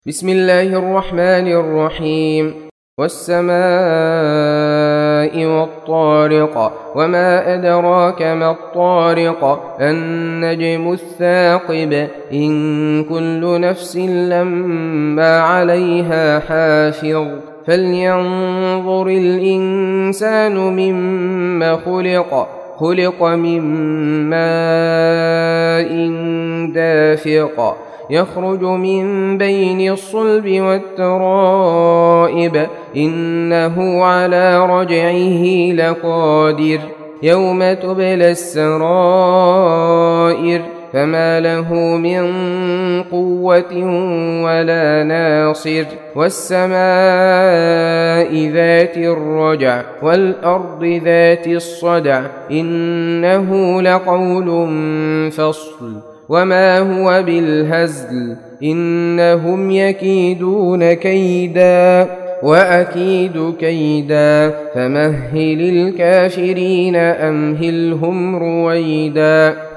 بسم الله الرحمن الرحيم. والسماء والطارق وما أدراك ما الطارق النجم الثاقب إن كل نفس لما عليها حافظ فلينظر الإنسان مما خلق من ماء دافق يخرج من بين الصلب والترائب إنه على رجعه لقادر يوم تبلى السرائر فما له من قوة ولا ناصر والسماء ذات الرجع والأرض ذات الصدع إنه لقول فصل وما هو بالهزل إنهم يكيدون كيدا وأكيد كيدا فمهل الكافرين أمهلهم رويدا.